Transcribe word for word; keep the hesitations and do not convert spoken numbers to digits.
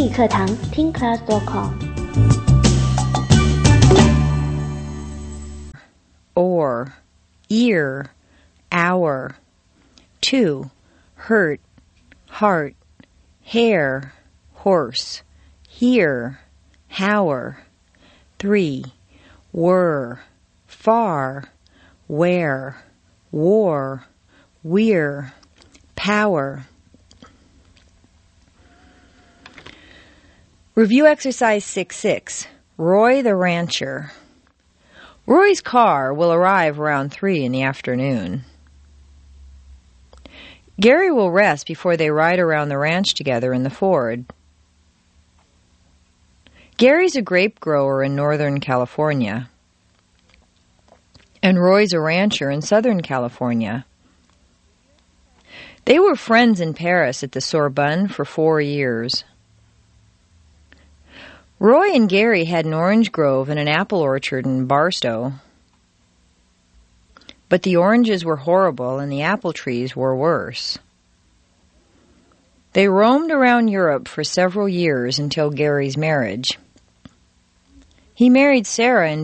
英语课堂听 class dot com。 Or, ear, hour. Two, hurt, heart, hair, horse, here, hour. Three, were, far, where, war, we're, power. Review exercise six six. Roy the rancher. Roy's car will arrive around three in the afternoon. Gary will rest before they ride around the ranch together in the Ford. Gary's a grape grower in Northern California, and Roy's a rancher in Southern California. They were friends in Paris at the Sorbonne for four years. Roy and Gary had an orange grove and an apple orchard in Barstow. But the oranges were horrible and the apple trees were worse. They roamed around Europe for several years until Gary's marriage. He married Sarah in